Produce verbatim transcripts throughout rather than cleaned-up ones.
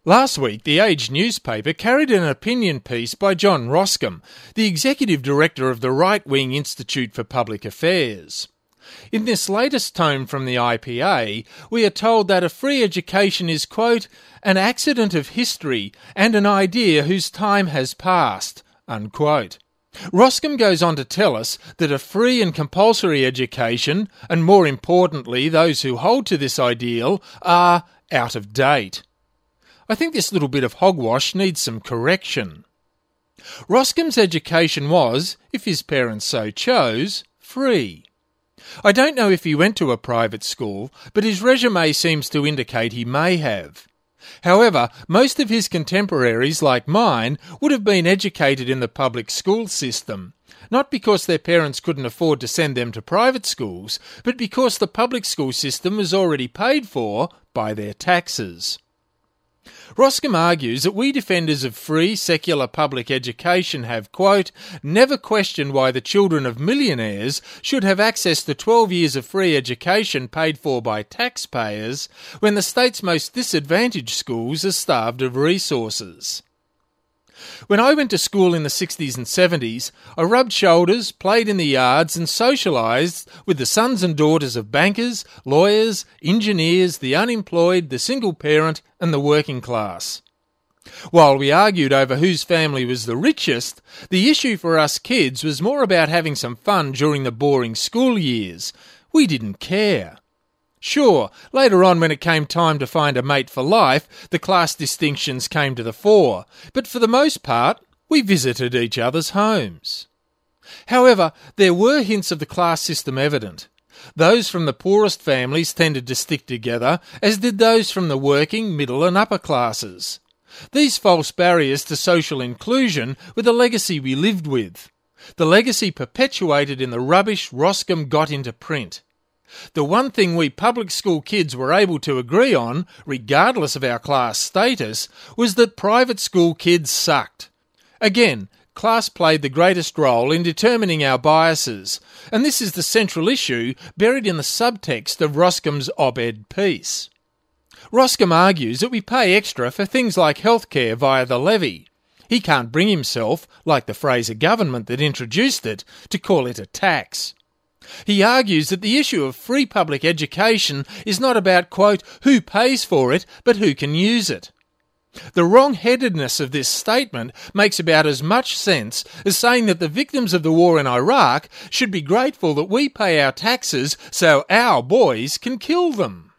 Last week, The Age newspaper carried an opinion piece by John Roskam, the Executive Director of the Right-Wing Institute for Public Affairs. In this latest tome from the I P A, we are told that a free education is, quote, an accident of history and an idea whose time has passed, unquote. Roskam goes on to tell us that a free and compulsory education, and more importantly those who hold to this ideal, are out of date. I think this little bit of hogwash needs some correction. Roskam's education was, if his parents so chose, free. I don't know if he went to a private school, but his resume seems to indicate he may have. However, most of his contemporaries, like mine, would have been educated in the public school system, not because their parents couldn't afford to send them to private schools, but because the public school system was already paid for by their taxes. Roskam argues that we defenders of free, secular public education have, quote, never questioned why the children of millionaires should have access to twelve years of free education paid for by taxpayers when the state's most disadvantaged schools are starved of resources. When I went to school in the sixties and seventies, I rubbed shoulders, played in the yards and socialised with the sons and daughters of bankers, lawyers, engineers, the unemployed, the single parent and the working class. While we argued over whose family was the richest, the issue for us kids was more about having some fun during the boring school years. We didn't care. Sure, later on when it came time to find a mate for life, the class distinctions came to the fore, but for the most part, we visited each other's homes. However, there were hints of the class system evident. Those from the poorest families tended to stick together, as did those from the working, middle and upper classes. These false barriers to social inclusion were the legacy we lived with, the legacy perpetuated in the rubbish Roskam got into print. The one thing we public school kids were able to agree on, regardless of our class status, was that private school kids sucked. Again, class played the greatest role in determining our biases, and this is the central issue buried in the subtext of Roskam's op-ed piece. Roskam argues that we pay extra for things like healthcare via the levy. He can't bring himself, like the Fraser government that introduced it, to call it a tax. He argues that the issue of free public education is not about, quote, who pays for it, but who can use it. The wrong-headedness of this statement makes about as much sense as saying that the victims of the war in Iraq should be grateful that we pay our taxes so our boys can kill them.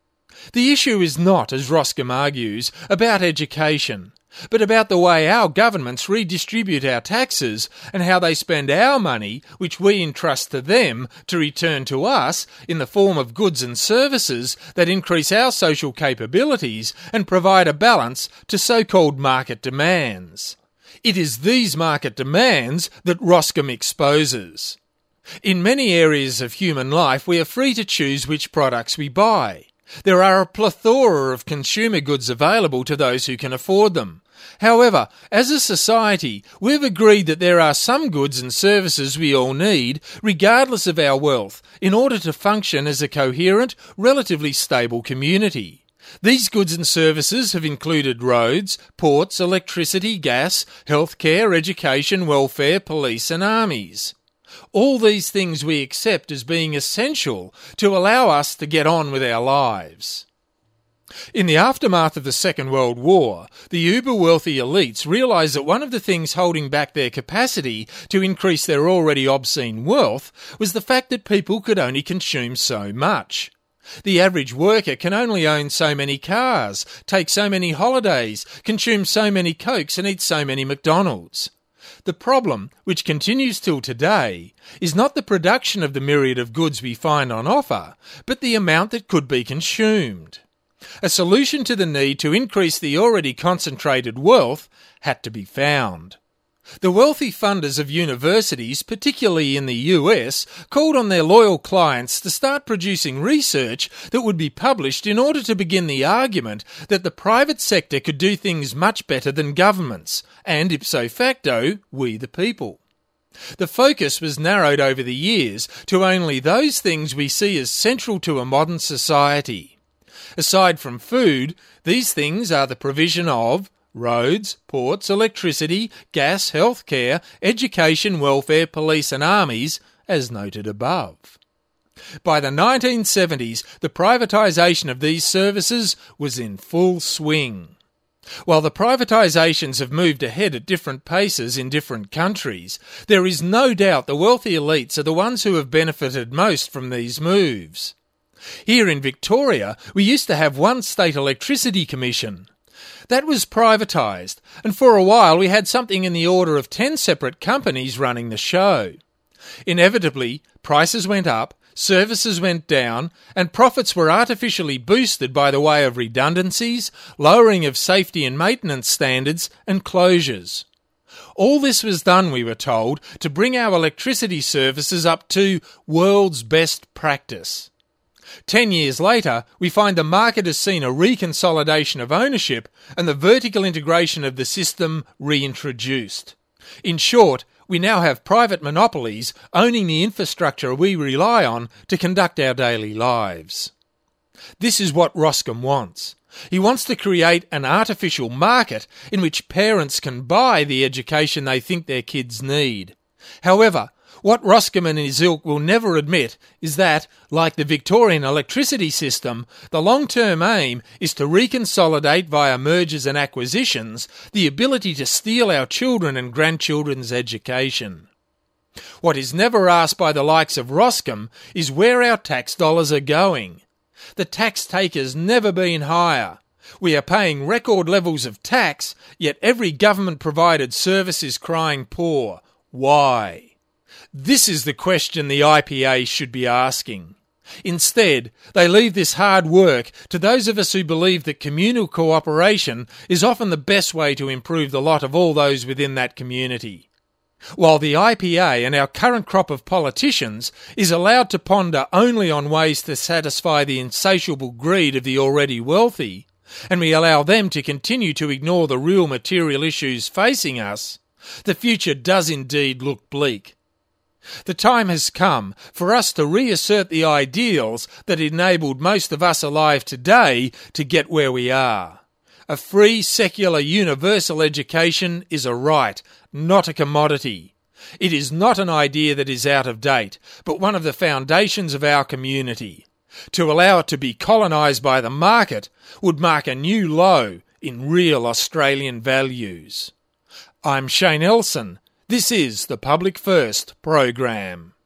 The issue is not, as Roskam argues, about education, but about the way our governments redistribute our taxes and how they spend our money, which we entrust to them, to return to us in the form of goods and services that increase our social capabilities and provide a balance to so-called market demands. It is these market demands that Roskam exposes. In many areas of human life, we are free to choose which products we buy. There are a plethora of consumer goods available to those who can afford them. However, as a society, we've agreed that there are some goods and services we all need, regardless of our wealth, in order to function as a coherent, relatively stable community. These goods and services have included roads, ports, electricity, gas, healthcare, education, welfare, police and armies. All these things we accept as being essential to allow us to get on with our lives. In the aftermath of the Second World War, the uber-wealthy elites realised that one of the things holding back their capacity to increase their already obscene wealth was the fact that people could only consume so much. The average worker can only own so many cars, take so many holidays, consume so many Cokes and eat so many McDonald's. The problem, which continues till today, is not the production of the myriad of goods we find on offer, but the amount that could be consumed. A solution to the need to increase the already concentrated wealth had to be found. The wealthy funders of universities, particularly in the U S, called on their loyal clients to start producing research that would be published in order to begin the argument that the private sector could do things much better than governments, and ipso facto, we the people. The focus was narrowed over the years to only those things we see as central to a modern society. Aside from food, these things are the provision of roads, ports, electricity, gas, healthcare, education, welfare, police and armies, as noted above. By the nineteen seventies, the privatisation of these services was in full swing. While the privatisations have moved ahead at different paces in different countries, there is no doubt the wealthy elites are the ones who have benefited most from these moves. Here in Victoria, we used to have one state electricity commission. That was privatised, and for a while we had something in the order of ten separate companies running the show. Inevitably, prices went up, services went down, and profits were artificially boosted by the way of redundancies, lowering of safety and maintenance standards, and closures. All this was done, we were told, to bring our electricity services up to world's best practice. Ten years later, we find the market has seen a reconsolidation of ownership and the vertical integration of the system reintroduced. In short, we now have private monopolies owning the infrastructure we rely on to conduct our daily lives. This is what Roskam wants. He wants to create an artificial market in which parents can buy the education they think their kids need. However, what Roskam and his ilk will never admit is that, like the Victorian electricity system, the long-term aim is to reconsolidate via mergers and acquisitions the ability to steal our children and grandchildren's education. What is never asked by the likes of Roskam is where our tax dollars are going. The tax taker's never been higher. We are paying record levels of tax, yet every government-provided service is crying poor. Why? This is the question the I P A should be asking. Instead, they leave this hard work to those of us who believe that communal cooperation is often the best way to improve the lot of all those within that community. While the I P A and our current crop of politicians is allowed to ponder only on ways to satisfy the insatiable greed of the already wealthy, and we allow them to continue to ignore the real material issues facing us, the future does indeed look bleak. The time has come for us to reassert the ideals that enabled most of us alive today to get where we are. A free, secular, universal education is a right, not a commodity. It is not an idea that is out of date, but one of the foundations of our community. To allow it to be colonised by the market would mark a new low in real Australian values. I'm Shane Elson. This is the Public First program.